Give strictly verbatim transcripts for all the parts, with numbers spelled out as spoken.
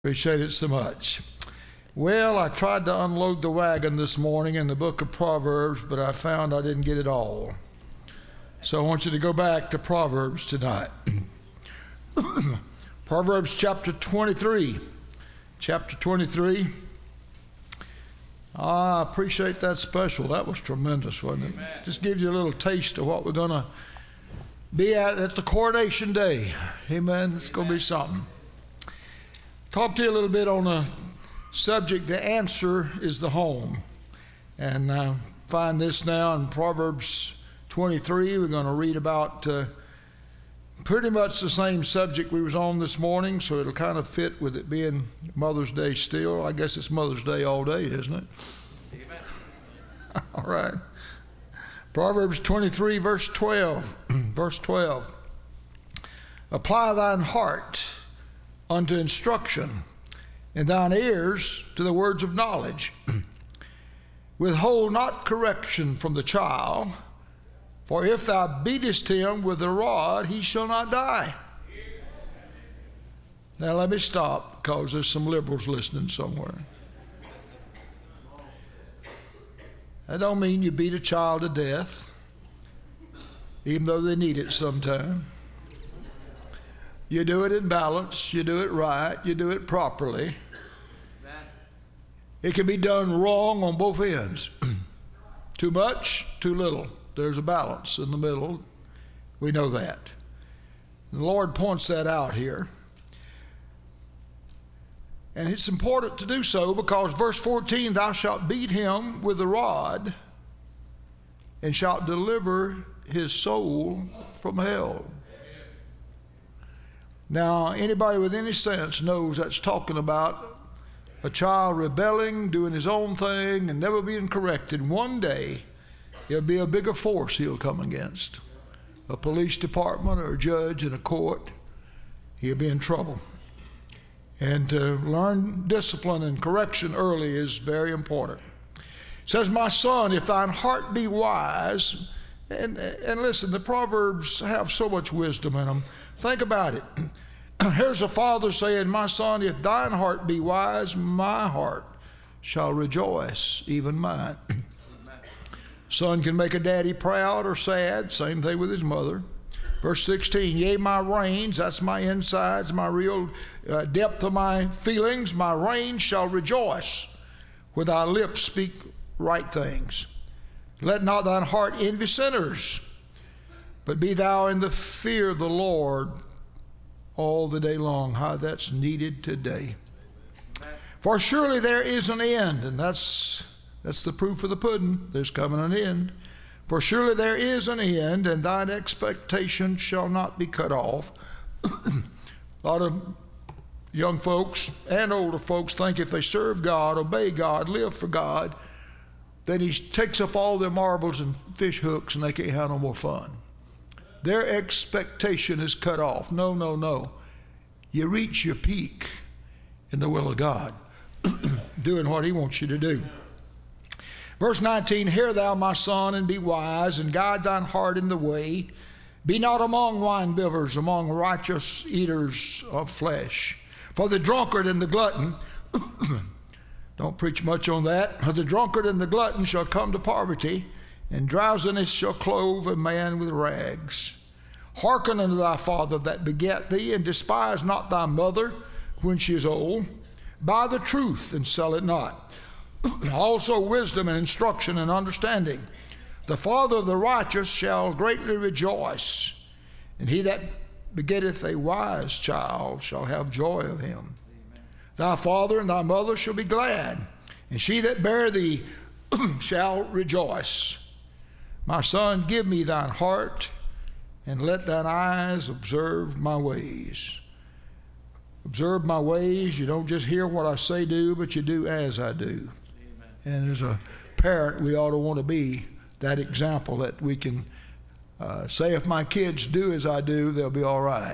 Appreciate it so much. Well, I tried to unload the wagon this morning in the book of Proverbs, but I found I didn't get it all. So I want you to go back to Proverbs tonight. Proverbs chapter twenty-three. Chapter twenty-three. Ah, I appreciate that special. That was tremendous, wasn't it? Amen. Just gives you a little taste of what we're going to be at at the coronation day. Amen. It's going to be something. Talk to you a little bit on a subject. The answer is the home. And uh, find this now in Proverbs twenty-three. We're going to read about uh, pretty much the same subject we was on this morning, so it'll kind of fit with it being Mother's Day still. I guess it's Mother's Day all day, isn't it? Amen. All right. Proverbs twenty-three, verse twelve. Verse twelve. Apply thine heart unto instruction, and thine ears to the words of knowledge. Withhold not correction from the child, for if thou beatest him with the rod, he shall not die. Now let me stop, because there's some liberals listening somewhere. That don't mean you beat a child to death, even though they need it sometime. You do it in balance, you do it right, you do it properly. It can be done wrong on both ends. Too much, too little. There's a balance in the middle. We know that. The Lord points that out here. And it's important to do so because verse fourteen, thou shalt beat him with the rod and shalt deliver his soul from hell. Now, anybody with any sense knows that's talking about a child rebelling, doing his own thing, and never being corrected. One day, there'll be a bigger force he'll come against. A police department or a judge in a court. He'll be in trouble. And to learn discipline and correction early is very important. It says, my son, if thine heart be wise, and, and listen, the Proverbs have so much wisdom in them. Think about it. Here's a father saying, my son, if thine heart be wise, my heart shall rejoice, even mine. Son can make a daddy proud or sad. Same thing with his mother. Verse sixteen, yea, my reins, that's my insides, my real uh, depth of my feelings, my reins shall rejoice when thy lips speak right things. Let not thine heart envy sinners, but be thou in the fear of the Lord all the day long. How that's needed today. For surely there is an end, and that's that's the proof of the pudding. There's coming an end. For surely there is an end, and thine expectation shall not be cut off. A lot of young folks and older folks think if they serve God, obey God, live for God, then he takes up all their marbles and fish hooks and they can't have no more fun. Their expectation is cut off. No, no, no. You reach your peak in the will of God, doing what he wants you to do. Verse nineteen, hear thou, my son, and be wise, and guide thine heart in the way. Be not among winebibbers, among righteous eaters of flesh. For the drunkard and the glutton, don't preach much on that. For the drunkard and the glutton shall come to poverty, and drowsiness shall clothe a man with rags. Hearken unto thy father that begat thee, and despise not thy mother when she is old. Buy the truth and sell it not. Also wisdom and instruction and understanding. The father of the righteous shall greatly rejoice, and he that begetteth a wise child shall have joy of him. Amen. Thy father and thy mother shall be glad, and she that bare thee shall rejoice. My son, give me thine heart, and let thine eyes observe my ways. Observe my ways. You don't just hear what I say do, but you do as I do. Amen. And as a parent, we ought to want to be that example that we can uh, say, if my kids do as I do, they'll be all right.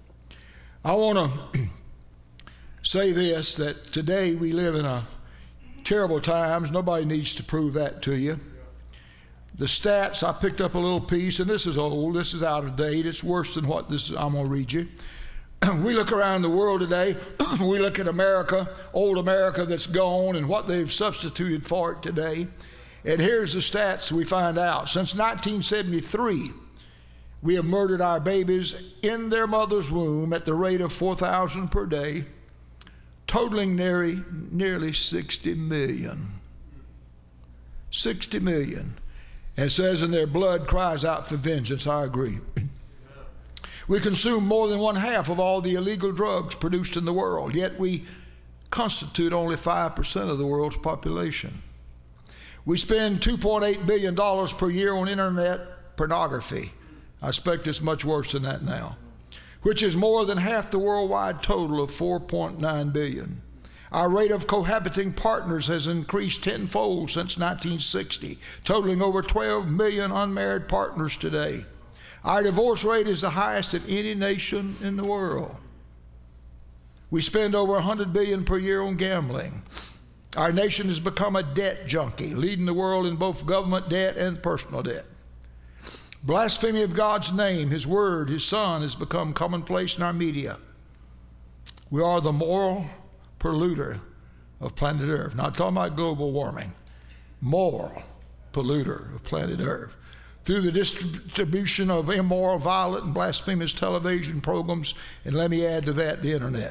I want to say this, that today we live in a terrible times. Nobody needs to prove that to you. The stats, I picked up a little piece, and this is old, this is out of date, it's worse than what this is, I'm going to read you. We look around the world today, we look at America, old America that's gone, and what they've substituted for it today. And here's the stats we find out. Since nineteen seventy-three, we have murdered our babies in their mother's womb at the rate of four thousand per day, totaling nearly, nearly sixty million. sixty million. And it says, and their blood cries out for vengeance. I agree. We consume more than one half of all the illegal drugs produced in the world, yet we constitute only five percent of the world's population. We spend two point eight billion dollars per year on internet pornography. I expect it's much worse than that now, which is more than half the worldwide total of four point nine billion dollars. Our rate of cohabiting partners has increased tenfold since nineteen sixty, totaling over twelve million unmarried partners today. Our divorce rate is the highest of any nation in the world. We spend over one hundred billion dollars per year on gambling. Our nation has become a debt junkie, leading the world in both government debt and personal debt. Blasphemy of God's name, His word, His Son has become commonplace in our media. We are the moral polluter of planet Earth. Not talking about global warming. Moral polluter of planet Earth. Through the distribution of immoral, violent, and blasphemous television programs, and let me add to that, the internet.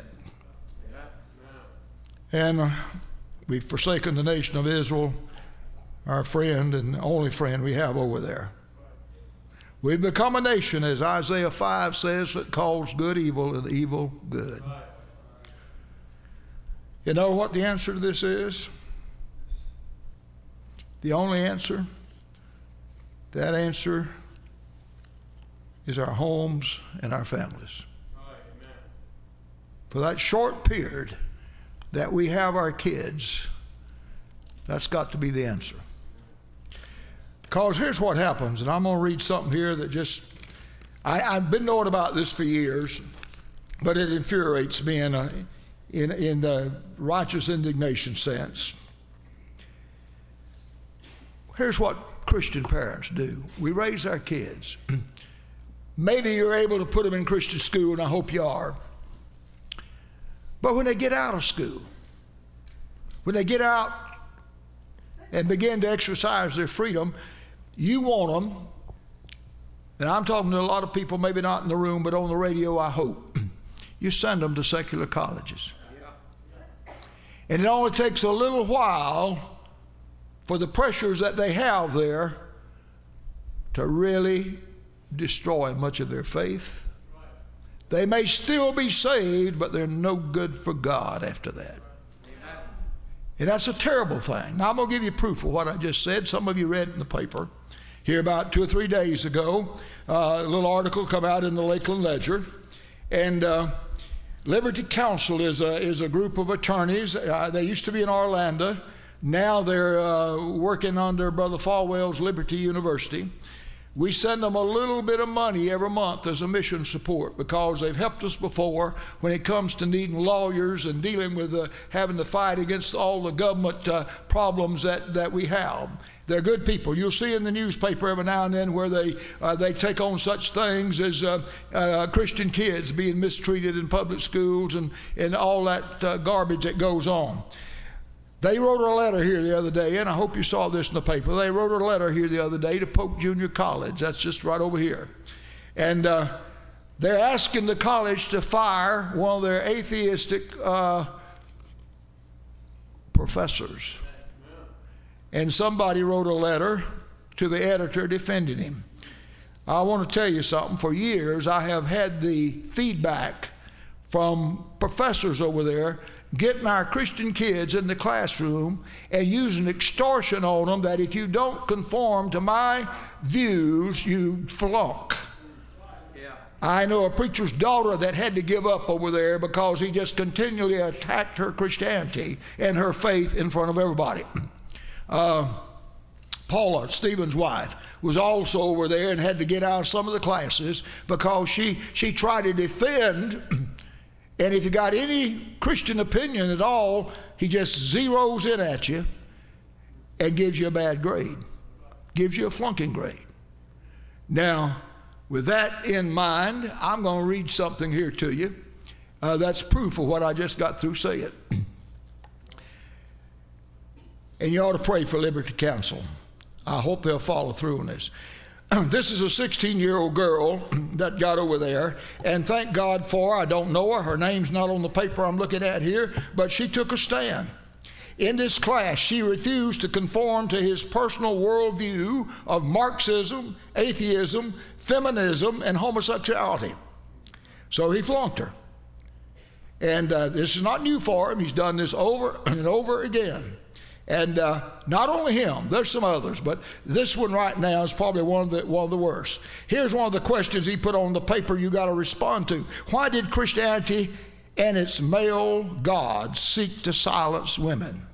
And uh, we've forsaken the nation of Israel, our friend and the only friend we have over there. We've become a nation, as Isaiah five says, that calls good evil and evil good. You know what the answer to this is? The only answer? That answer is our homes and our families. Amen. For that short period that we have our kids, that's got to be the answer. Because here's what happens, and I'm going to read something here that just, I, I've been knowing about this for years, but it infuriates me in, a, in, in the righteous indignation sense. Here's what Christian parents do. We raise our kids. Maybe you're able to put them in Christian school, and I hope you are. But when they get out of school, when they get out and begin to exercise their freedom, you want them, and I'm talking to a lot of people, maybe not in the room, but on the radio, I hope, you send them to secular colleges. And it only takes a little while for the pressures that they have there to really destroy much of their faith. They may still be saved, but they're no good for God after that. And that's a terrible thing. Now, I'm going to give you proof of what I just said. Some of you read in the paper here about two or three days ago. Uh, a little article come out in the Lakeland Ledger. And uh, Liberty Counsel is a, is a group of attorneys. Uh, they used to be in Orlando. Now they're uh, working under Brother Falwell's Liberty University. We send them a little bit of money every month as a mission support because they've helped us before when it comes to needing lawyers and dealing with uh, having to fight against all the government uh, problems that, that we have. They're good people. You'll see in the newspaper every now and then where they uh, they take on such things as uh, uh, Christian kids being mistreated in public schools and, and all that uh, garbage that goes on. They wrote a letter here the other day, and I hope you saw this in the paper. They wrote a letter here the other day to Polk Junior College. That's just right over here. And uh, they're asking the college to fire one of their atheistic uh, professors. And somebody wrote a letter to the editor defending him. I want to tell you something. For years, I have had the feedback from professors over there getting our Christian kids in the classroom and using extortion on them that if you don't conform to my views, you flunk. Yeah. I know a preacher's daughter that had to give up over there because he just continually attacked her Christianity and her faith in front of everybody. Uh, Paula, Stephen's wife, was also over there and had to get out of some of the classes because she, she tried to defend. And if you got any Christian opinion at all, he just zeroes in at you and gives you a bad grade, gives you a flunking grade. Now, with that in mind, I'm going to read something here to you. Uh, that's proof of what I just got through saying. And you ought to pray for Liberty Counsel. I hope they'll follow through on this. This is a sixteen-year-old girl that got over there, and thank God for her. I don't know her. Her name's not on the paper I'm looking at here, but she took a stand. In this class, she refused to conform to his personal worldview of Marxism, atheism, feminism, and homosexuality. So he flunked her. And uh, this is not new for him. He's done this over and over again. And uh, not only him, there's some others, but this one right now is probably one of the one of the worst. Here's one of the questions he put on the paper you got to respond to. Why did Christianity and its male gods seek to silence women?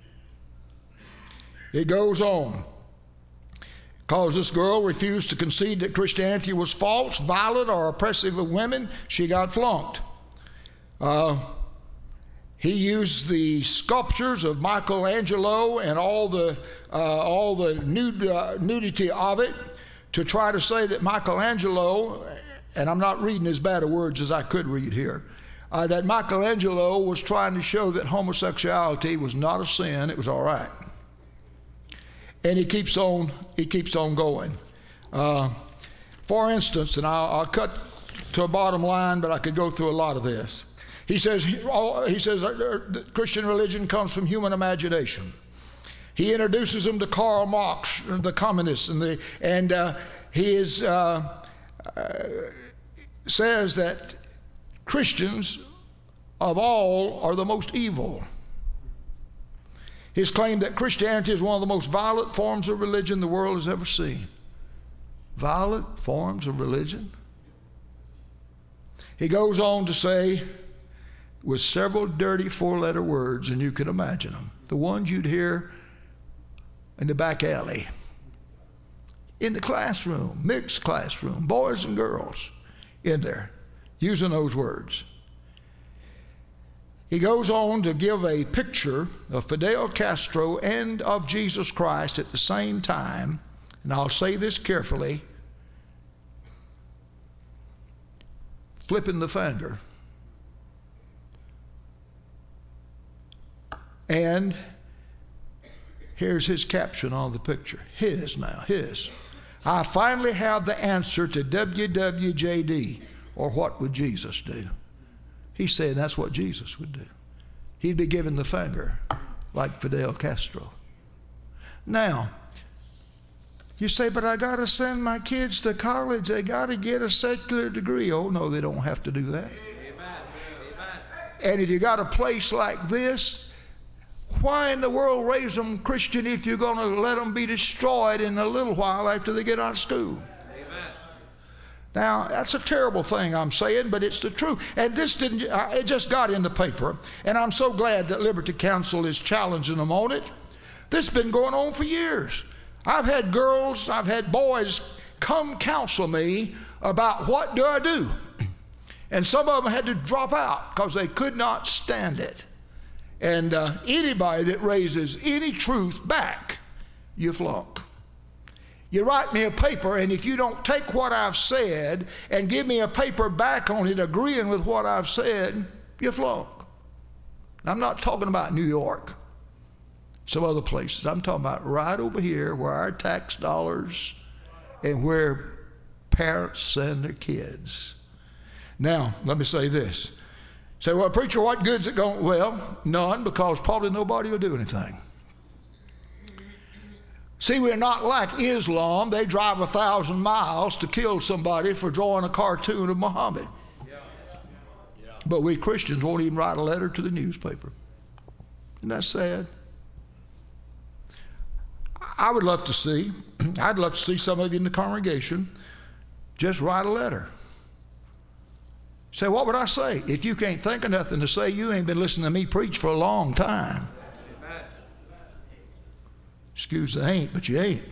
It goes on. Because this girl refused to concede that Christianity was false, violent, or oppressive of women, she got flunked. Uh, He used the sculptures of Michelangelo and all the uh, all the nude, uh, nudity of it to try to say that Michelangelo, and I'm not reading as bad of words as I could read here, uh, that Michelangelo was trying to show that homosexuality was not a sin; it was all right. And he keeps on he keeps on going. Uh, for instance, and I'll, I'll cut to a bottom line, but I could go through a lot of this. He says, he says uh, Christian religion comes from human imagination. He introduces them to Karl Marx, the communists, and, the, and uh, he is, uh, uh, says that Christians of all are the most evil. His claim that Christianity is one of the most violent forms of religion the world has ever seen. Violent forms of religion? He goes on to say, with several dirty four-letter words, and you can imagine them, the ones you'd hear in the back alley, in the classroom, mixed classroom, boys and girls in there, using those words. He goes on to give a picture of Fidel Castro and of Jesus Christ at the same time, and I'll say this carefully, flipping the finger. And here's his caption on the picture. His now, his. I finally have the answer to W W J D, or what would Jesus do? He's saying that's what Jesus would do. He'd be giving the finger like Fidel Castro. Now, you say, but I got to send my kids to college. They got to get a secular degree. Oh, no, they don't have to do that. Amen. And if you got a place like this, why in the world raise them Christian if you're going to let them be destroyed in a little while after they get out of school? Amen. Now, that's a terrible thing I'm saying, but it's the truth. And this didn't, it just got in the paper, and I'm so glad that Liberty Counsel is challenging them on it. This has been going on for years. I've had girls, I've had boys come counsel me about what do I do. And some of them had to drop out because they could not stand it. And uh, anybody that raises any truth back, you flunk. You write me a paper, and if you don't take what I've said and give me a paper back on it agreeing with what I've said, you flunk. I'm not talking about New York, some other places. I'm talking about right over here where our tax dollars and where parents send their kids. Now, let me say this. Say, well, preacher, what good's it going? Well, none, because probably nobody will do anything. See, we're not like Islam. They drive a thousand miles to kill somebody for drawing a cartoon of Muhammad. Yeah. Yeah. But we Christians won't even write a letter to the newspaper. Isn't that sad? I would love to see, I'd love to see some of you in the congregation just write a letter. Say, what would I say? If you can't think of nothing to say, you ain't been listening to me preach for a long time. Amen. Excuse the ain't, but you ain't.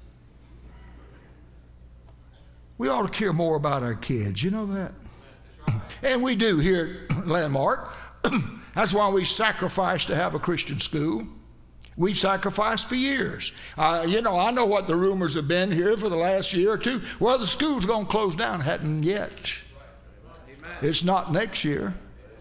We ought to care more about our kids. You know that? And we do here at Landmark. That's why we sacrifice to have a Christian school. We've sacrificed for years. Uh, you know, I know what the rumors have been here for the last year or two. Well, the school's going to close down. Hadn't yet. It's not next year.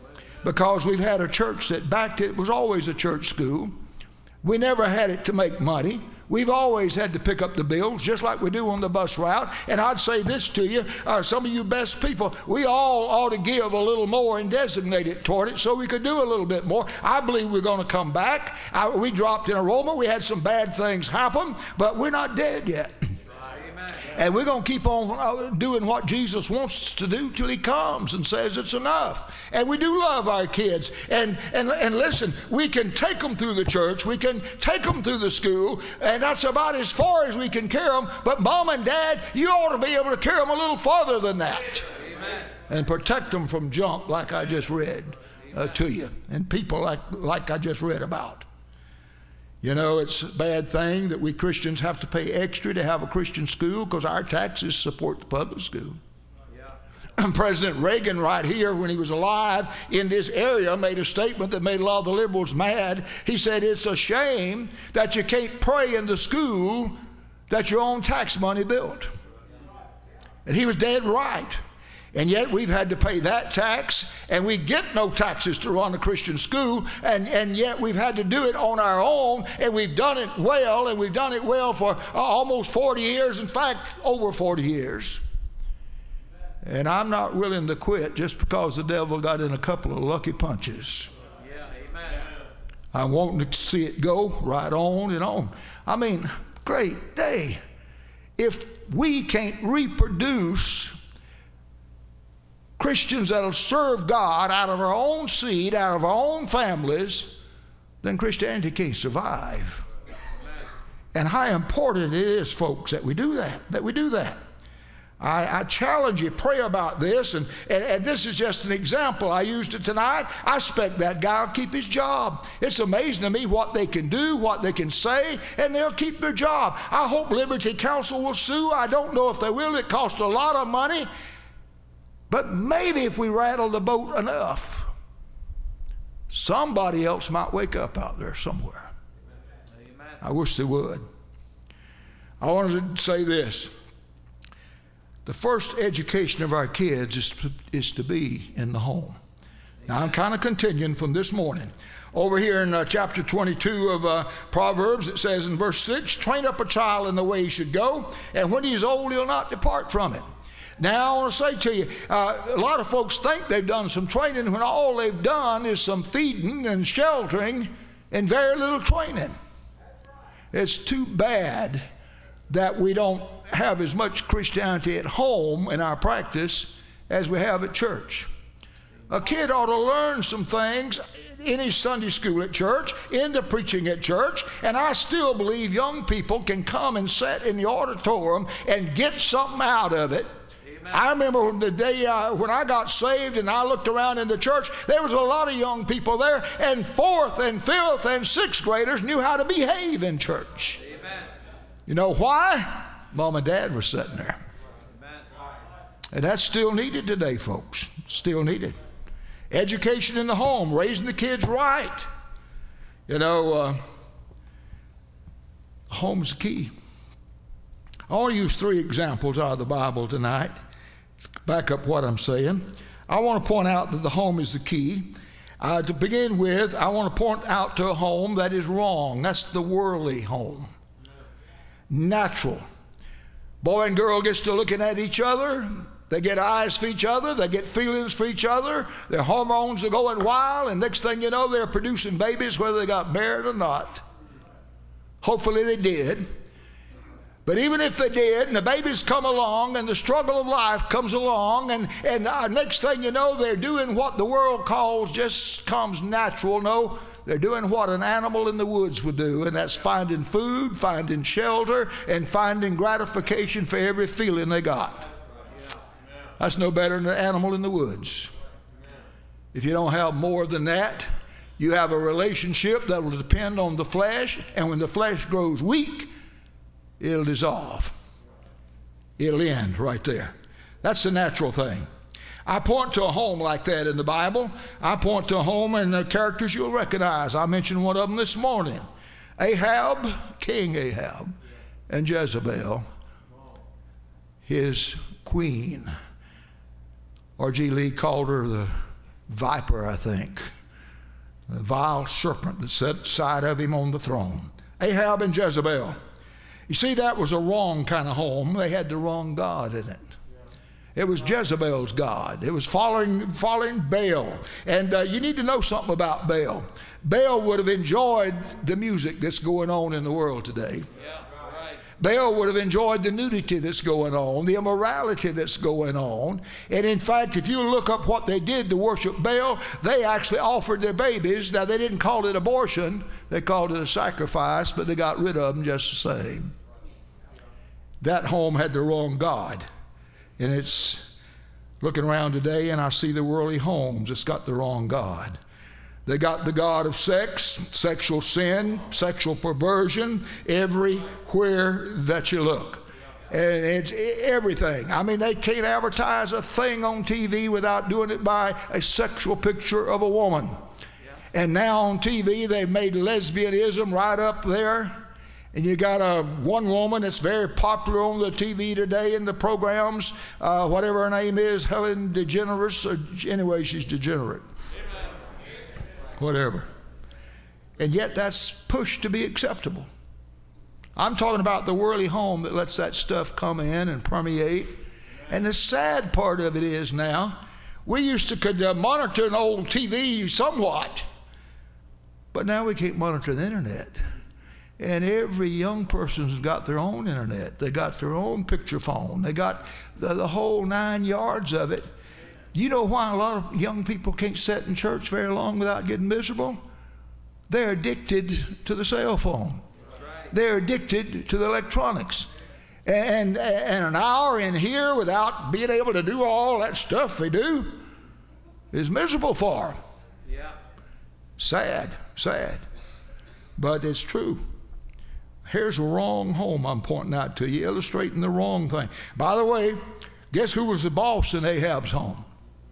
because we've had a church that backed it. It was always a church school. We never had it to make money. We've always had to pick up the bills, just like we do on the bus route. And I'd say this to you, uh, some of you best people, we all ought to give a little more and designate it toward it so we could do a little bit more. I believe we're going to come back. I, we dropped in enrollment. We had some bad things happen, but we're not dead yet. And we're going to keep on doing what Jesus wants us to do till he comes and says it's enough. And we do love our kids. And, and, and listen, we can take them through the church. We can take them through the school. And that's about as far as we can carry them. But mom and dad, you ought to be able to carry them a little farther than that. Amen. And protect them from junk like I just read uh, to you. And people like, like I just read about. You know, it's a bad thing that we Christians have to pay extra to have a Christian school because our taxes support the public school. Yeah. President Reagan right here, when he was alive in this area, made a statement that made a lot of the liberals mad. He said, it's a shame that you can't pray in the school that your own tax money built. And he was dead right. And yet we've had to pay that tax, and we get no taxes to run a Christian school, and, and yet we've had to do it on our own, and we've done it well, and we've done it well for uh, almost forty years, in fact, over forty years. And I'm not willing to quit just because the devil got in a couple of lucky punches. Yeah, amen. I'm wanting to see it go right on and on. I mean, great day. If we can't reproduce Christians that'll serve God out of our own seed, out of our own families, then Christianity can't survive. And how important it is, folks, that we do that, that we do that. I, I challenge you, pray about this, and, and, and this is just an example. I used it tonight. I expect that guy will keep his job. It's amazing to me what they can do, what they can say, and they'll keep their job. I hope Liberty Counsel will sue. I don't know if they will. It costs a lot of money. But maybe if we rattle the boat enough, somebody else might wake up out there somewhere. Amen. I wish they would. I wanted to say this. The first education of our kids is to, is to be in the home. Now, I'm kind of continuing from this morning. Over here in uh, chapter twenty-two of uh, Proverbs, it says in verse six, train up a child in the way he should go, and when he is old, he'll not depart from it. Now, I want to say to you, uh, a lot of folks think they've done some training when all they've done is some feeding and sheltering and very little training. It's too bad that we don't have as much Christianity at home in our practice as we have at church. A kid ought to learn some things in his Sunday school at church, in the preaching at church, and I still believe young people can come and sit in the auditorium and get something out of it. I remember the day uh, when I got saved and I looked around in the church, there was a lot of young people there, and fourth and fifth and sixth graders knew how to behave in church. Amen. You know why? Mom and Dad were sitting there. Amen. And that's still needed today, folks. Still needed. Education in the home, raising the kids right. You know, uh, home's the key. I want to use three examples out of the Bible tonight. Back up what I'm saying. I want to point out that the home is the key. Uh, to begin with, I want to point out to a home that is wrong. That's the worldly home. Natural. Boy and girl gets to looking at each other. They get eyes for each other. They get feelings for each other. Their hormones are going wild, and next thing you know, they're producing babies whether they got married or not. Hopefully they did. But even if they did, and the babies come along, and the struggle of life comes along, and, and uh, next thing you know, they're doing what the world calls just comes natural. No, they're doing what an animal in the woods would do, and that's finding food, finding shelter, and finding gratification for every feeling they got. That's no better than an animal in the woods. If you don't have more than that, you have a relationship that will depend on the flesh, and when the flesh grows weak, it'll dissolve. It'll end right there. That's the natural thing. I point to a home like that in the Bible. I point to a home and the characters you'll recognize. I mentioned one of them this morning. Ahab, King Ahab, and Jezebel, his queen. R G Lee called her the viper, I think. The vile serpent that sat beside of him on the throne. Ahab and Jezebel. You see, that was a wrong kind of home. They had the wrong God in it. It was Jezebel's God. It was following, following Baal. And uh, you need to know something about Baal. Baal would have enjoyed the music that's going on in the world today. Yeah, right. Baal would have enjoyed the nudity that's going on, the immorality that's going on. And in fact, if you look up what they did to worship Baal, they actually offered their babies. Now, they didn't call it abortion. They called it a sacrifice, but they got rid of them just the same. That home had the wrong God. And it's looking around today, and I see the worldly homes. It's got the wrong God. They got the God of sex, sexual sin, sexual perversion, everywhere that you look. And it's everything. I mean, they can't advertise a thing on T V without doing it by a sexual picture of a woman. And now on T V, they've made lesbianism right up there. And you got a one woman that's very popular on the T V today in the programs, uh, whatever her name is, Helen DeGeneres, or anyway, she's degenerate. Amen. Whatever. And yet that's pushed to be acceptable. I'm talking about the worldly home that lets that stuff come in and permeate. And the sad part of it is now, we used to could uh, monitor an old T V somewhat, but now we can't monitor the internet. And every young person's got their own internet. They got their own picture phone. They got the, the whole nine yards of it. You know why a lot of young people can't sit in church very long without getting miserable? They're addicted to the cell phone. They're addicted to the electronics. And, and an hour in here without being able to do all that stuff they do is miserable for them. Yeah. Sad, sad. But it's true. Here's a wrong home I'm pointing out to you, illustrating the wrong thing. By the way, guess who was the boss in Ahab's home?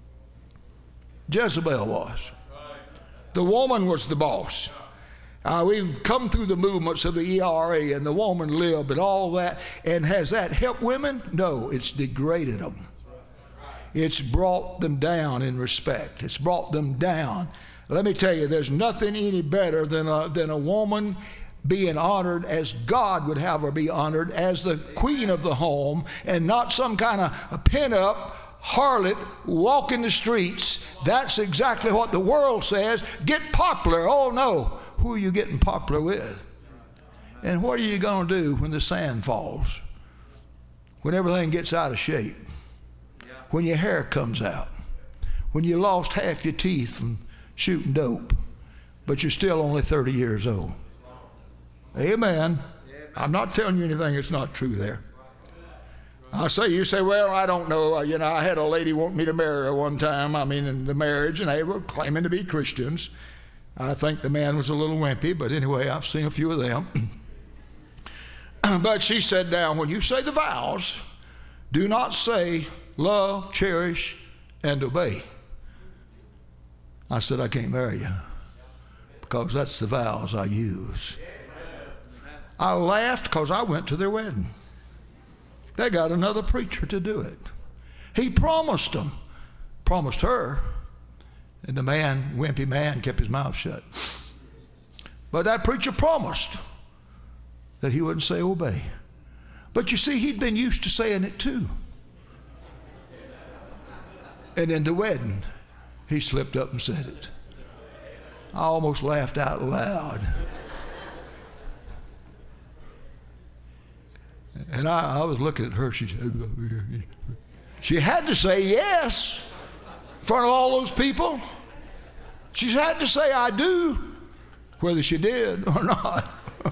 Jezebel was. The woman was the boss. Uh, we've come through the movements of the E R A and the woman lib and all that, and has that helped women? No, it's degraded them. It's brought them down in respect. It's brought them down. Let me tell you, there's nothing any better than a, than a woman being honored as God would have her be honored, as the queen of the home, and not some kind of a pin-up harlot walking the streets. That's exactly what the world says. Get popular. Oh no, who are you getting popular with? And what are you going to do when the sand falls? When everything gets out of shape? When your hair comes out? When you lost half your teeth from shooting dope, but you're still only thirty years old? Amen. I'm not telling you anything that's not true there. I say, you say, well, I don't know. You know, I had a lady want me to marry her one time. I mean, in the marriage, and they were claiming to be Christians. I think the man was a little wimpy, but anyway, I've seen a few of them. But she said, now, when you say the vows, do not say love, cherish, and obey. I said, I can't marry you because that's the vows I use. I laughed because I went to their wedding. They got another preacher to do it. He promised them, promised her, and the man, wimpy man, kept his mouth shut. But that preacher promised that he wouldn't say obey. But you see, he'd been used to saying it too. And in the wedding, he slipped up and said it. I almost laughed out loud. And I, I was looking at her. She, she had to say yes in front of all those people. She had to say I do, whether she did or not.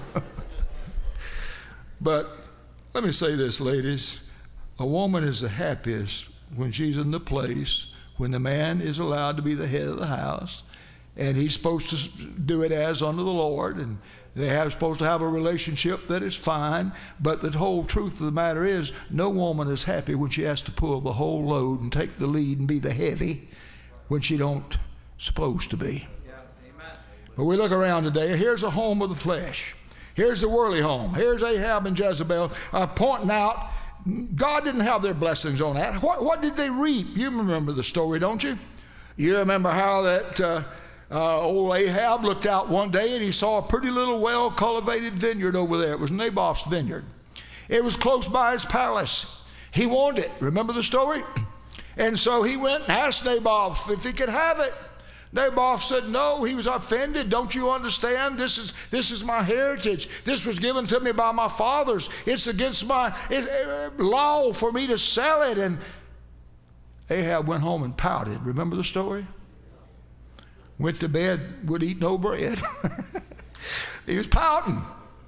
But let me say this, ladies. A woman is the happiest when she's in the place, when the man is allowed to be the head of the house, and he's supposed to do it as unto the Lord, and they are supposed to have a relationship that is fine. But the whole truth of the matter is, no woman is happy when she has to pull the whole load and take the lead and be the heavy when she don't supposed to be. Yeah, amen. But we look around today. Here's a home of the flesh. Here's the worldly home. Here's Ahab and Jezebel uh, pointing out God didn't have their blessings on that. What, what did they reap? You remember the story, don't you? You remember how that uh, uh, old Ahab looked out one day and he saw a pretty little well-cultivated vineyard over there. It was Naboth's vineyard. It was close by his palace. He wanted it. Remember the story? And so he went and asked Naboth if he could have it. Naboth said no. He was offended. Don't you understand? This is this is my heritage. This was given to me by my fathers. It's against my it, it, law for me to sell it. And Ahab went home and pouted. Remember the story? Went to bed, would eat no bread. He was pouting.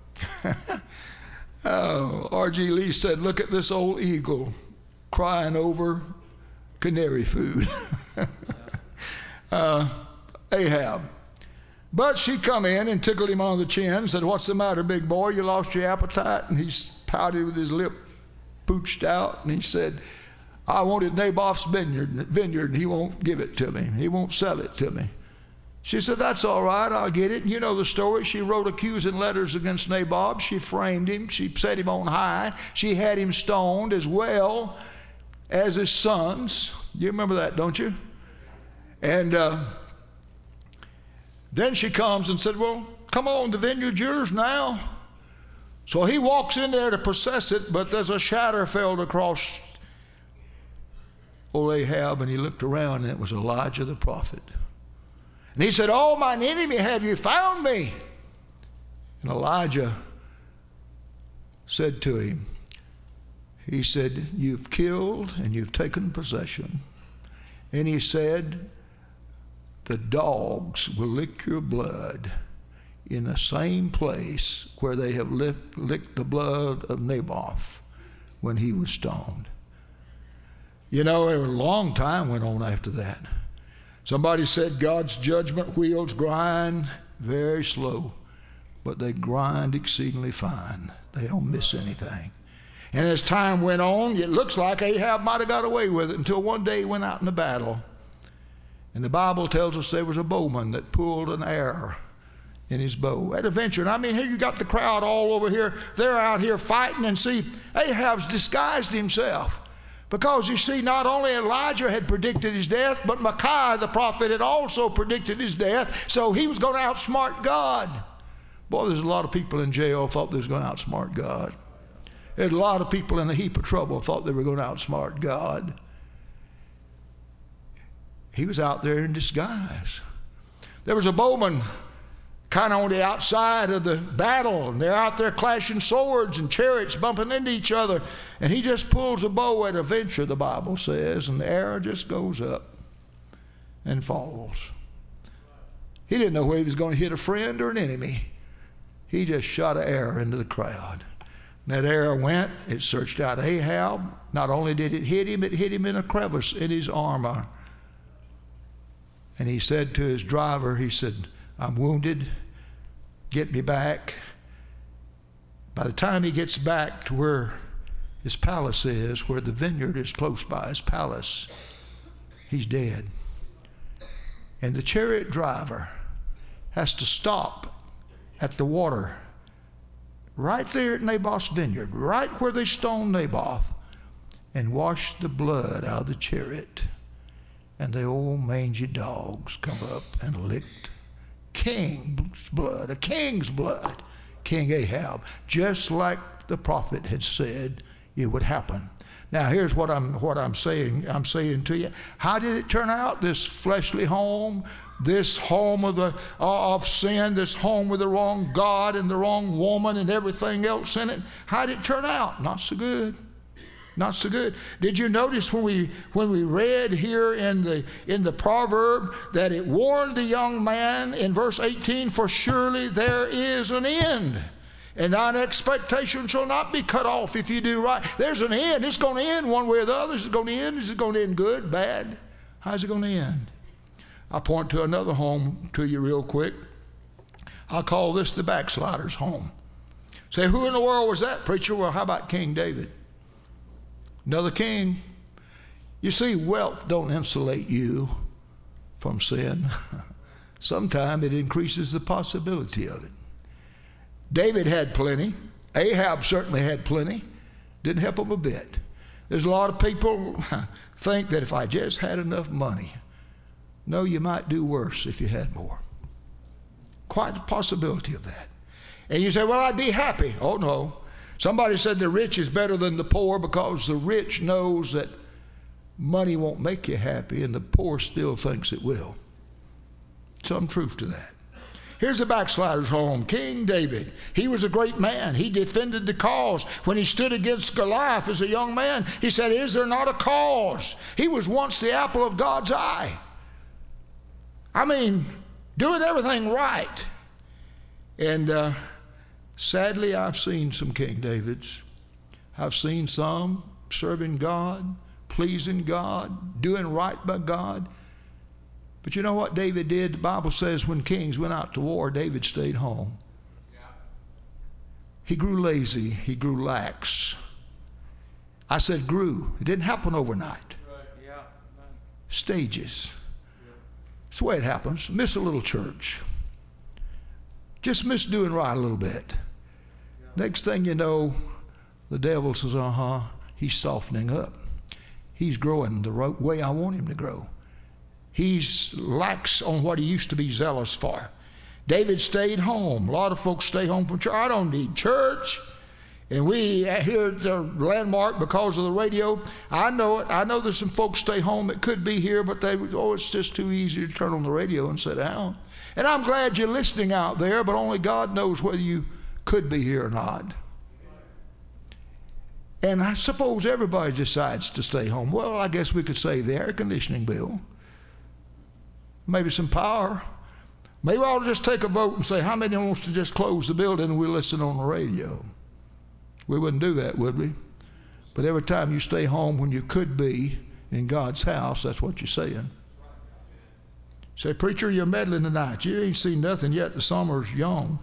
Oh, R G Lee said, look at this old eagle crying over canary food. uh, Ahab. But she come in and tickled him on the chin, said, what's the matter, big boy? You lost your appetite? And he pouted with his lip pooched out, and he said, I wanted Naboth's vineyard, vineyard, and he won't give it to me. He won't sell it to me. She said, that's all right, I'll get it. And you know the story. She wrote accusing letters against Naboth. She framed him. She set him on high. She had him stoned as well as his sons. You remember that, don't you? And uh, then she comes and said, well, come on, the vineyard's yours now. So he walks in there to possess it, but there's a shadow fell across old Ahab, and he looked around, and it was Elijah the prophet. And he said, oh, mine enemy, have you found me? And Elijah said to him, he said, you've killed and you've taken possession. And he said, the dogs will lick your blood in the same place where they have licked, licked the blood of Naboth when he was stoned. You know, a long time went on after that. Somebody said God's judgment wheels grind very slow, but they grind exceedingly fine. They don't miss anything. And as time went on, it looks like Ahab might have got away with it until one day he went out in the battle. And the Bible tells us there was a bowman that pulled an arrow in his bow at a venture. And I mean, here you got the crowd all over here. They're out here fighting, and see, Ahab's disguised himself. Because you see, not only Elijah had predicted his death, but Micaiah the prophet had also predicted his death. So he was going to outsmart God. Boy, there's a lot of people in jail thought they was going to outsmart God. There's a lot of people in a heap of trouble thought they were going to outsmart God. He was out there in disguise. There was a bowman kind of on the outside of the battle, and they're out there clashing swords and chariots bumping into each other, and he just pulls a bow at a venture, the Bible says, and the arrow just goes up and falls. He didn't know whether he was going to hit a friend or an enemy. He just shot an arrow into the crowd. And that arrow went, it searched out Ahab. Not only did it hit him, it hit him in a crevice in his armor. And he said to his driver, he said, I'm wounded, get me back. By the time he gets back to where his palace is, where the vineyard is close by his palace, he's dead. And the chariot driver has to stop at the water right there at Naboth's vineyard, right where they stoned Naboth, and wash the blood out of the chariot. And the old mangy dogs come up and licked king's blood, a king's blood, King Ahab, just like the prophet had said it would happen. Now here's what I'm what I'm saying. I'm saying to you, how did it turn out? This fleshly home, this home of the uh, of sin, this home with the wrong God and the wrong woman and everything else in it. How did it turn out? Not so good. Not so good. Did you notice when we when we read here in the in the proverb that it warned the young man in verse eighteen, for surely there is an end, and thine expectation shall not be cut off if you do right. There's an end. It's going to end one way or the other. Is it going to end? Is it going to end good, bad? How's it going to end? I'll point to another home to you real quick. I'll call this the backslider's home. Say, who in the world was that, preacher? Well, how about King David? Another king. You see, wealth don't insulate you from sin. Sometimes it increases the possibility of it. David had plenty. Ahab certainly had plenty. Didn't help him a bit. There's a lot of people think that if I just had enough money, No, you might do worse if you had more. Quite a possibility of that. And you say, well, I'd be happy. Oh, no. Somebody said the rich is better than the poor because the rich knows that money won't make you happy and the poor still thinks it will. Some truth to that. Here's a backslider's home, King David. He was a great man. He defended the cause. When he stood against Goliath as a young man, he said, is there not a cause? He was once the apple of God's eye. I mean, doing everything right. And uh, sadly, I've seen some King Davids. I've seen some serving God, pleasing God, doing right by God. But you know what David did? The Bible says when kings went out to war, David stayed home. Yeah. He grew lazy. He grew lax. I said grew. It didn't happen overnight. Right. Yeah. Stages. Yeah. That's the way it happens. Miss a little church. Just miss doing right a little bit. Yeah. Next thing you know, the devil says, uh-huh, he's softening up. He's growing the right way I want him to grow. He's lax on what he used to be zealous for. David stayed home. A lot of folks stay home from church. I don't need church. And we here at the Landmark, because of the radio, I know it. I know there's some folks stay home that could be here, but they, oh, it's just too easy to turn on the radio and sit down. And I'm glad you're listening out there, but only God knows whether you could be here or not. And I suppose everybody decides to stay home. Well, I guess we could save the air conditioning bill. Maybe some power. Maybe we ought to just take a vote and say, how many wants to just close the building and we'll listen on the radio? We wouldn't do that, would we? But every time you stay home when you could be in God's house, that's what you're saying. Say, preacher, you're meddling tonight. You ain't seen nothing yet. The summer's young.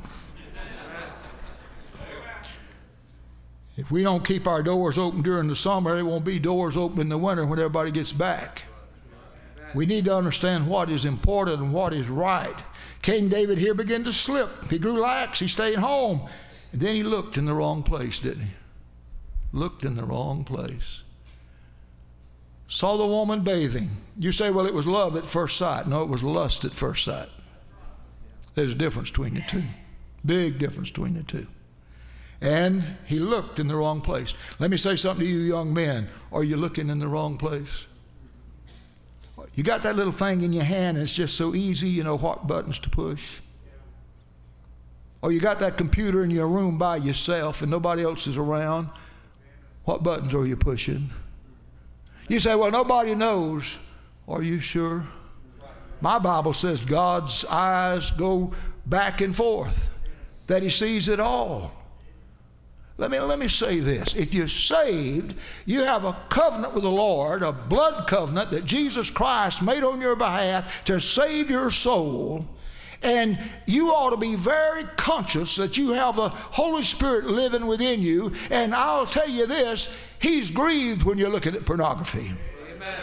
If we don't keep our doors open during the summer, there won't be doors open in the winter when everybody gets back. We need to understand what is important and what is right. King David here began to slip. He grew lax. He stayed home. And then he looked in the wrong place, didn't he? Looked in the wrong place. Saw the woman bathing. You say, well, it was love at first sight. No, it was lust at first sight. There's a difference between the two. Big difference between the two. And he looked in the wrong place. Let me say something to you young men. Are you looking in the wrong place? You got that little thing in your hand and it's just so easy, you know what buttons to push. Or you got that computer in your room by yourself and nobody else is around. What buttons are you pushing? You say, well, nobody knows. Are you sure? My Bible says God's eyes go back and forth, that he sees it all. Let me, let me say this. If you're saved, you have a covenant with the Lord, a blood covenant that Jesus Christ made on your behalf to save your soul. And you ought to be very conscious that you have the Holy Spirit living within you. And I'll tell you this, he's grieved when you're looking at pornography. Amen.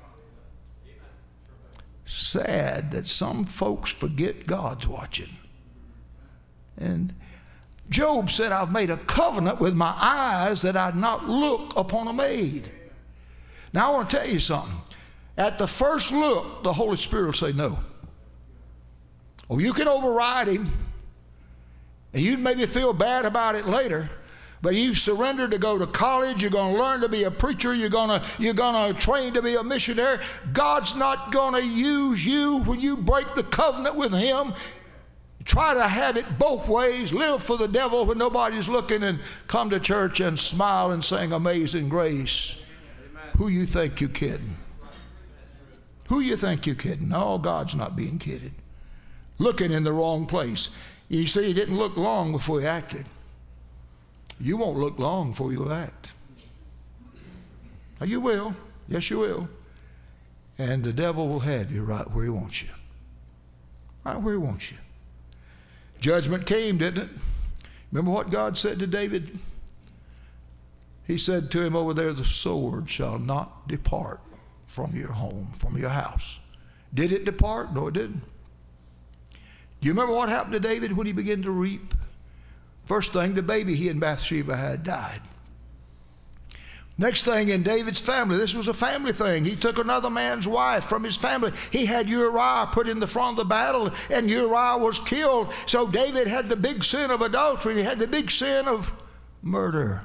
Sad that some folks forget God's watching. And Job said, I've made a covenant with my eyes that I'd not look upon a maid. Now I want to tell you something. At the first look, the Holy Spirit will say no. Oh, you can override him, and you'd maybe feel bad about it later, but you surrender to go to college, you're going to learn to be a preacher, you're going to, you're going to train to be a missionary. God's not going to use you when you break the covenant with him. Try to have it both ways. Live for the devil when nobody's looking and come to church and smile and sing Amazing Grace. Amen. Who you think you're kidding? Who you think you're kidding? No, God's not being kidded. Looking in the wrong place. You see, he didn't look long before he acted. You won't look long before you act. Now you will. Yes, you will. And the devil will have you right where he wants you. Right where he wants you. Judgment came, didn't it? Remember what God said to David? He said to him over there, the sword shall not depart from your home, from your house. Did it depart? No, it didn't. Do you remember what happened to David when he began to reap? First thing, the baby he and Bathsheba had died. Next thing in David's family, this was a family thing. He took another man's wife from his family. He had Uriah put in the front of the battle, and Uriah was killed. So David had the big sin of adultery. He had the big sin of murder.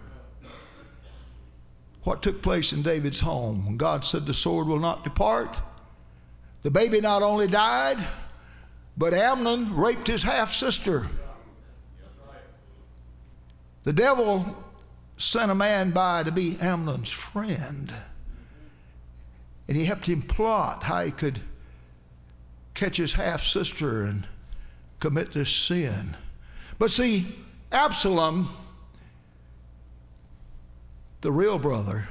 What took place in David's home when God said the sword will not depart? The baby not only died, but Amnon raped his half-sister. The devil sent a man by to be Amnon's friend, and he helped him plot how he could catch his half-sister and commit this sin. But see, Absalom, the real brother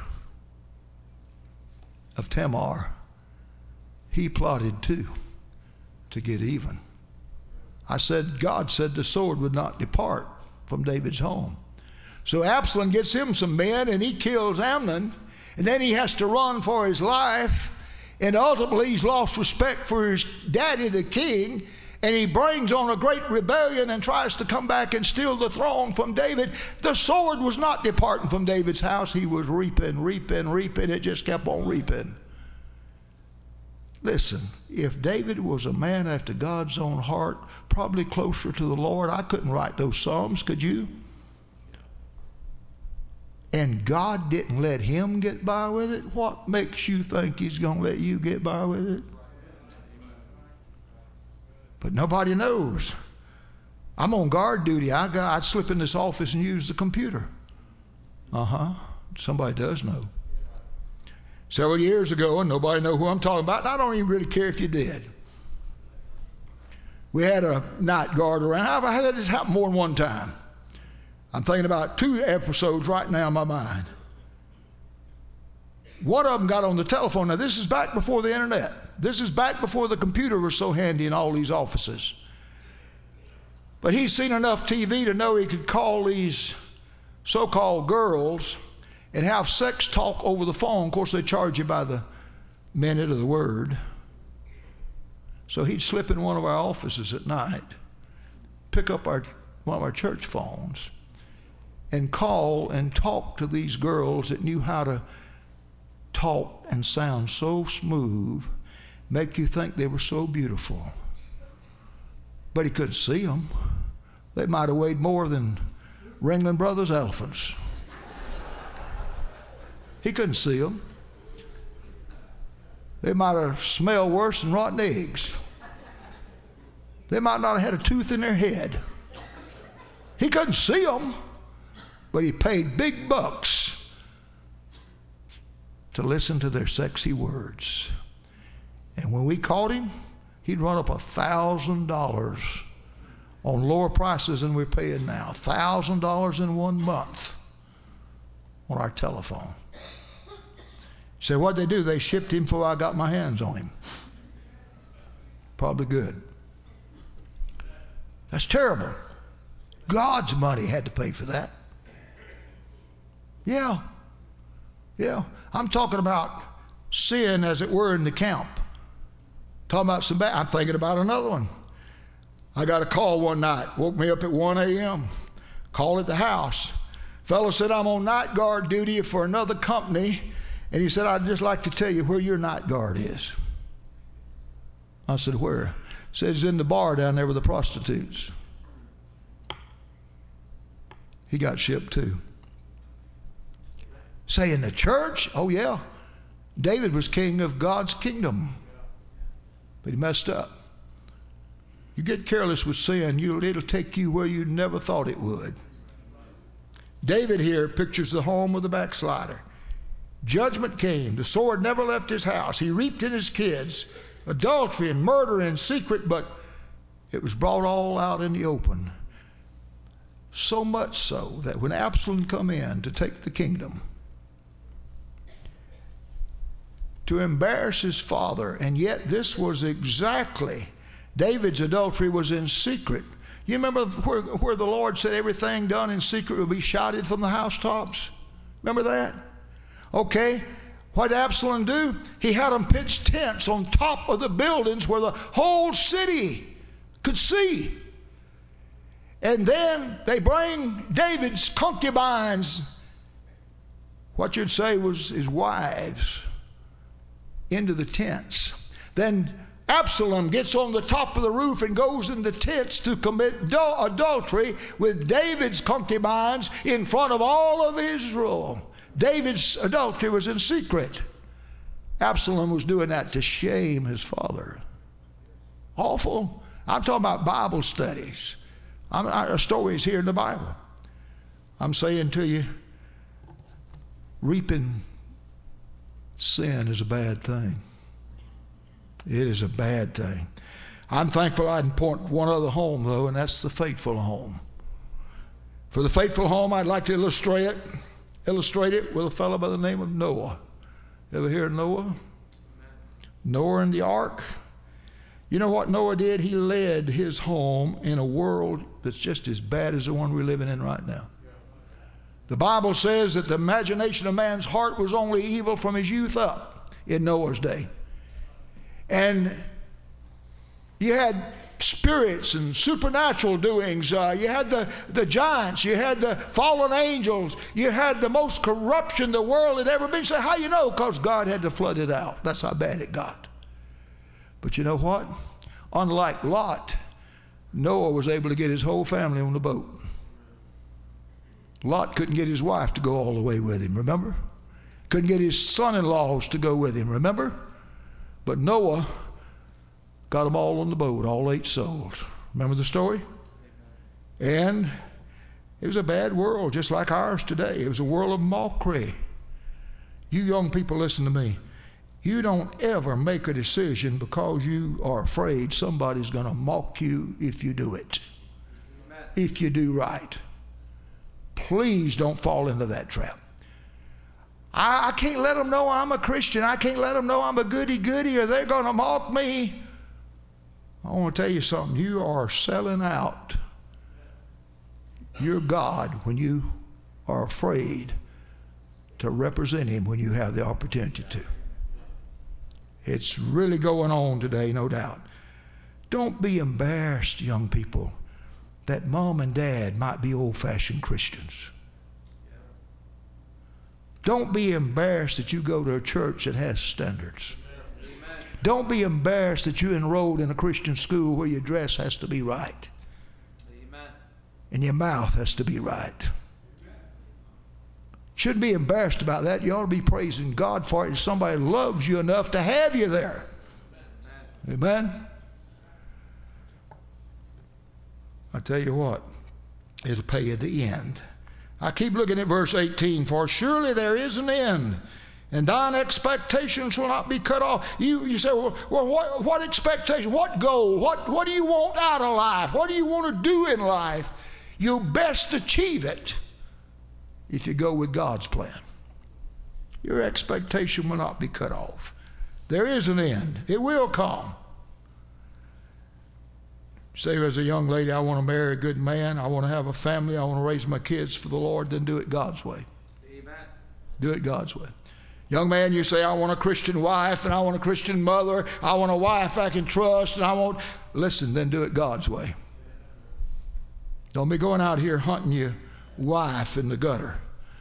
of Tamar, he plotted too to get even. I said, God said the sword would not depart from David's home. So Absalom gets him some men, and he kills Amnon, and then he has to run for his life, and ultimately he's lost respect for his daddy, the king, and he brings on a great rebellion and tries to come back and steal the throne from David. The sword was not departing from David's house. He was reaping, reaping, reaping. It just kept on reaping. Listen, if David was a man after God's own heart, probably closer to the Lord, I couldn't write those Psalms, could you? And God didn't let him get by with it, what makes you think he's going to let you get by with it? But nobody knows. I'm on guard duty. I got, I'd slip in this office and use the computer. Uh-huh. Somebody does know. Several years ago, and nobody knows who I'm talking about, and I don't even really care if you did. We had a night guard around. I've had this happen more than one time. I'm thinking about two episodes right now in my mind. One of them got on the telephone. Now, this is back before the internet. This is back before the computer was so handy in all these offices. But he's seen enough T V to know he could call these so-called girls and have sex talk over the phone. Of course, they charge you by the minute or the word. So he'd slip in one of our offices at night, pick up our one of our church phones, and call and talk to these girls that knew how to talk and sound so smooth, make you think they were so beautiful. But he couldn't see them. They might have weighed more than Ringling Brothers elephants. He couldn't see them. They might have smelled worse than rotten eggs. They might not have had a tooth in their head. He couldn't see them. But he paid big bucks to listen to their sexy words. And when we caught him, he'd run up a thousand dollars on lower prices than we're paying now. A thousand dollars in one month on our telephone. So what'd they do? They shipped him before I got my hands on him. Probably good. That's terrible. God's money had to pay for that. Yeah, yeah. I'm talking about sin, as it were, in the camp. Talking about some bad. I'm thinking about another one. I got a call one night. Woke me up at one a.m. Call at the house. Fellow said, I'm on night guard duty for another company, and he said, I'd just like to tell you where your night guard is. I said, where? He said, he's in the bar down there with the prostitutes. He got shipped too. Say, in the church? Oh, yeah. David was king of God's kingdom. But he messed up. You get careless with sin, you, it'll take you where you never thought it would. David here pictures the home of the backslider. Judgment came. The sword never left his house. He reaped in his kids adultery and murder in secret, but it was brought all out in the open. So much so that when Absalom come in to take the kingdom, to embarrass his father, and yet this was exactly, David's adultery was in secret. You remember where, where the Lord said everything done in secret will be shouted from the housetops? Remember that? Okay, what did Absalom do? He had them pitch tents on top of the buildings where the whole city could see. And then they bring David's concubines what you'd say was his wives into the tents. Then Absalom gets on the top of the roof and goes in the tents to commit adultery with David's concubines in front of all of Israel. David's adultery was in secret. Absalom was doing that to shame his father. Awful. I'm talking about Bible studies. I'm, I, stories here in the Bible. I'm saying to you, reaping sin is a bad thing. It is a bad thing. I'm thankful I can point one other home, though, and that's the faithful home. For the faithful home, I'd like to illustrate it, illustrate it with a fellow by the name of Noah. Ever hear of Noah? Noah and the ark. You know what Noah did? He led his home in a world that's just as bad as the one we're living in right now. The Bible says that the imagination of man's heart was only evil from his youth up in Noah's day. And you had spirits and supernatural doings. Uh, you had the, the giants. You had the fallen angels. You had the most corruption the world had ever been. So how you know? Because God had to flood it out. That's how bad it got. But you know what? Unlike Lot, Noah was able to get his whole family on the boat. Lot couldn't get his wife to go all the way with him, remember? Couldn't get his son-in-laws to go with him, remember? But Noah got them all on the boat, all eight souls. Remember the story? And it was a bad world, just like ours today. It was a world of mockery. You young people, listen to me. You don't ever make a decision because you are afraid somebody's going to mock you if you do it. Amen. If you do right. Please don't fall into that trap. I, I can't let them know I'm a Christian. I can't let them know I'm a goody-goody or they're going to mock me. I want to tell you something. You are selling out your God when you are afraid to represent Him when you have the opportunity to. It's really going on today, no doubt. Don't be embarrassed, young people, that mom and dad might be old-fashioned Christians. Don't be embarrassed that you go to a church that has standards. Amen. Don't be embarrassed that you enrolled in a Christian school where your dress has to be right. Amen. And your mouth has to be right. Shouldn't be embarrassed about that. You ought to be praising God for it. And somebody loves you enough to have you there. Amen. Amen? I tell you what, it'll pay at the end. I keep looking at verse eighteen. For surely there is an end, and thine expectations will not be cut off. You, you say, well, well what, what expectation? What goal? What, what do you want out of life? What do you want to do in life? You'll best achieve it if you go with God's plan. Your expectation will not be cut off. There is an end. It will come. Say as a young lady, I want to marry a good man, I want to have a family, I want to raise my kids for the Lord, then do it God's way. Amen. Do it God's way. Young man, you say, I want a Christian wife and I want a Christian mother, I want a wife I can trust, and I want, listen, then do it God's way. Don't be going out here hunting your wife in the gutter.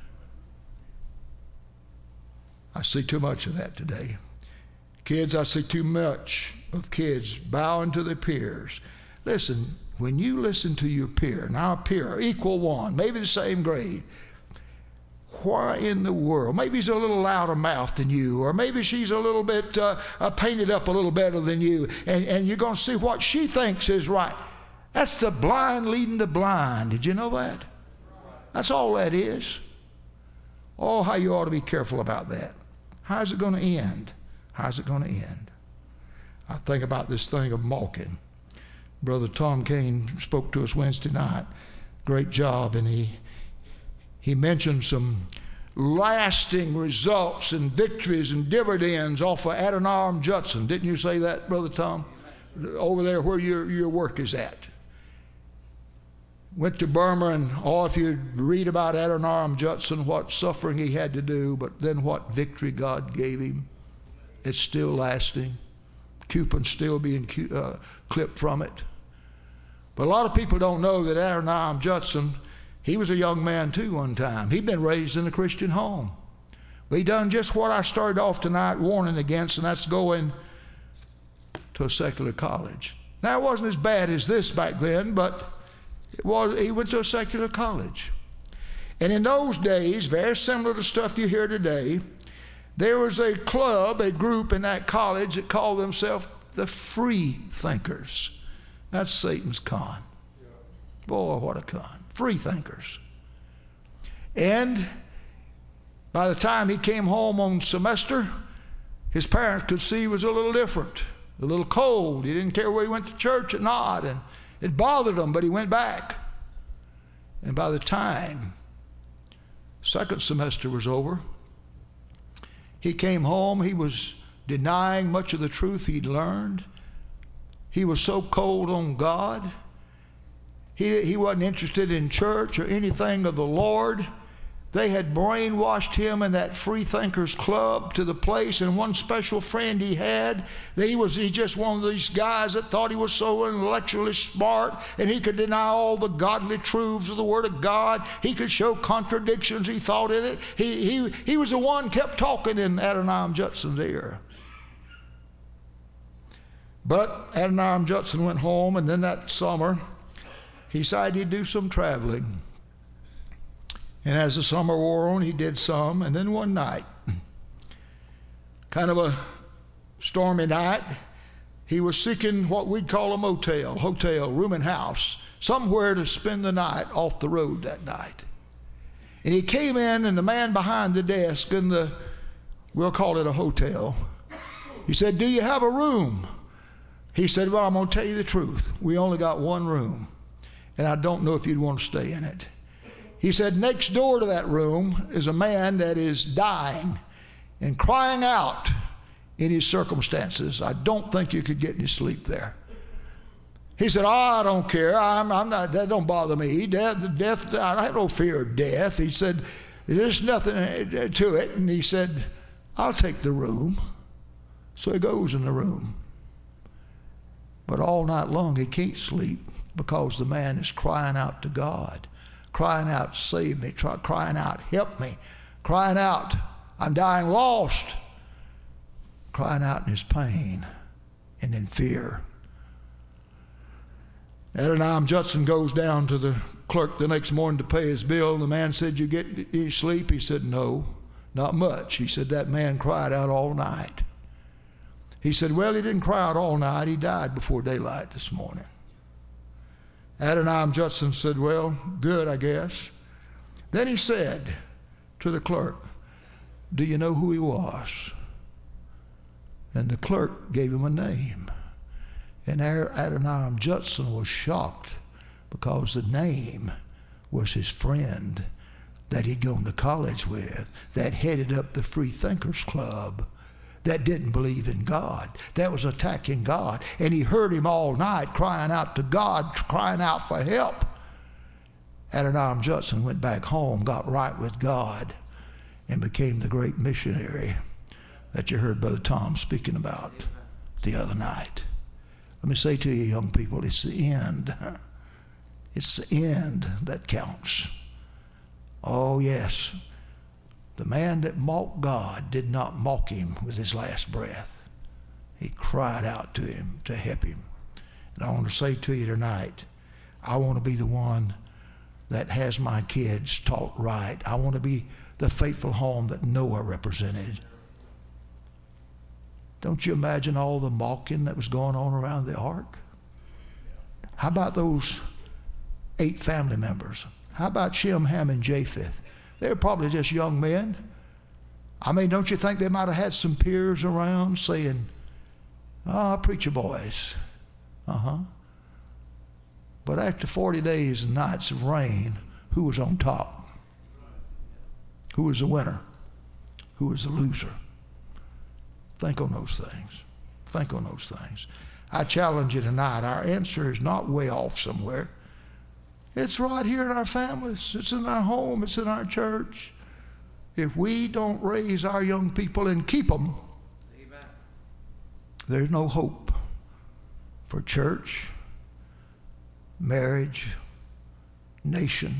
I see too much of that today. Kids, I see too much of kids bowing to their peers. Listen, when you listen to your peer, now a peer, equal one, maybe the same grade, why in the world? Maybe he's a little louder mouth than you, or maybe she's a little bit uh, uh, painted up a little better than you, and, and you're going to see what she thinks is right. That's the blind leading the blind. Did you know that? That's all that is. Oh, how you ought to be careful about that. How's it going to end? How's it going to end? I think about this thing of mocking. Brother Tom Kane spoke to us Wednesday night. Great job. And he he mentioned some lasting results and victories and dividends off of Adoniram Judson. Didn't you say that, Brother Tom? Over there where your, your work is at. Went to Burma, and oh, if you read about Adoniram Judson, what suffering he had to do, but then what victory God gave him. It's still lasting. Coupons still being uh, clipped from it. But a lot of people don't know that Adoniram Judson, he was a young man too one time. He'd been raised in a Christian home. But he done just what I started off tonight warning against, and that's going to a secular college. Now, it wasn't as bad as this back then, but it was, he went to a secular college. And in those days, very similar to stuff you hear today, there was a club, a group in that college that called themselves the Free Thinkers. That's Satan's con. Boy, what a con. Free thinkers. And by the time he came home on semester, his parents could see he was a little different, a little cold. He didn't care whether he went to church or not, and it bothered him, but he went back. And by the time second semester was over, he came home. He was denying much of the truth he'd learned. He was so cold on God. He, he wasn't interested in church or anything of the Lord. They had brainwashed him in that Free Thinkers Club to the place, and one special friend he had, he was he just one of these guys that thought he was so intellectually smart and he could deny all the godly truths of the Word of God. He could show contradictions he thought in it. He, he, he was the one kept talking in Adoniram Judson's ear. But Adoniram Judson went home, and then that summer he decided he'd do some traveling. And as the summer wore on, he did some. And then one night, kind of a stormy night, he was seeking what we'd call a motel, hotel, room and house, somewhere to spend the night off the road that night. And he came in, and the man behind the desk in the, we'll call it a hotel, he said, "Do you have a room?" He said, "Well, I'm going to tell you the truth. We only got one room, and I don't know if you'd want to stay in it." He said, "Next door to that room is a man that is dying and crying out in his circumstances. I don't think you could get any sleep there." He said, "Oh, I don't care. I'm, I'm not, that don't bother me. Death, death, I have no fear of death." He said, "There's nothing to it." And he said, "I'll take the room." So he goes in the room. But all night long he can't sleep because the man is crying out to God. Crying out, "Save me," try, crying out, "Help me," crying out, "I'm dying lost," crying out in his pain and in fear. Adoniram Judson goes down to the clerk the next morning to pay his bill, and the man said, "You get any sleep?" He said, "No, not much." He said, "That man cried out all night." He said, "Well, he didn't cry out all night. He died before daylight this morning." Adoniram Judson said, "Well, good, I guess." Then he said to the clerk, "Do you know who he was?" And the clerk gave him a name. And Adoniram Judson was shocked because the name was his friend that he'd gone to college with, that headed up the Free Thinkers Club, that didn't believe in God, that was attacking God. And he heard him all night crying out to God, crying out for help. Adoniram Judson went back home, got right with God, and became the great missionary that you heard Brother Tom speaking about the other night. Let me say to you, young people, it's the end. It's the end that counts. Oh, yes. The man that mocked God did not mock him with his last breath. He cried out to him to help him. And I want to say to you tonight, I want to be the one that has my kids taught right. I want to be the faithful home that Noah represented. Don't you imagine all the mocking that was going on around the ark? How about those eight family members? How about Shem, Ham, and Japheth? They were probably just young men. I mean, don't you think they might have had some peers around saying, "Ah, oh, preacher boys." Uh-huh. But after forty days and nights of rain, who was on top? Who was the winner? Who was the loser? Think on those things. Think on those things. I challenge you tonight. Our answer is not way off somewhere. It's right here in our families. It's in our home. It's in our church. If we don't raise our young people and keep them, amen, there's no hope for church, marriage, nation,